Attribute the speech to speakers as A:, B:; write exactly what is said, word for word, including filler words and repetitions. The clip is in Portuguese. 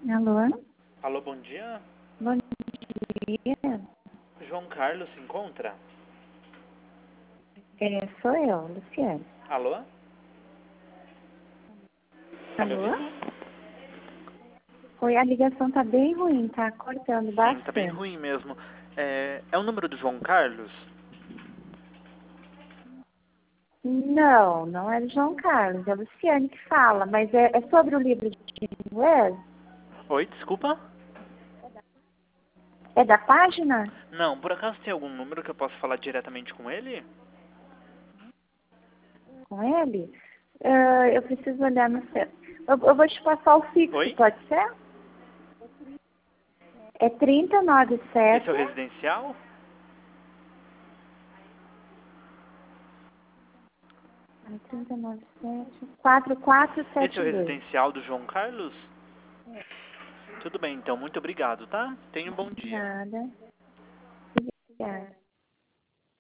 A: Alô?
B: Alô, bom dia.
A: Bom dia.
B: João Carlos se encontra?
A: É, sou eu, Luciane.
B: Alô? Tá me
A: Alô?
B: ouvindo?
A: Oi, a ligação tá bem ruim, tá cortando
B: Sim, tá bem
A: bastante.
B: ruim mesmo. É, é o número do João Carlos?
A: Não, não é do João Carlos, é a Luciane que fala, mas é, é sobre o livro de inglês?
B: Oi, desculpa?
A: É da página?
B: Não, por acaso tem algum número que eu possa falar diretamente com ele?
A: Com ele? Ah, eu preciso olhar no seu. Eu, eu vou te passar o fixo,
B: Oi?
A: pode ser? É trinta e nove
B: Esse é o
A: sete.
B: residencial?
A: Ai, trinta e nove sete, quatro quatro
B: Esse é o
A: sete dois.
B: residencial do João Carlos? Tudo bem, então. Muito obrigado, tá? Tenha um bom dia.
A: Nada.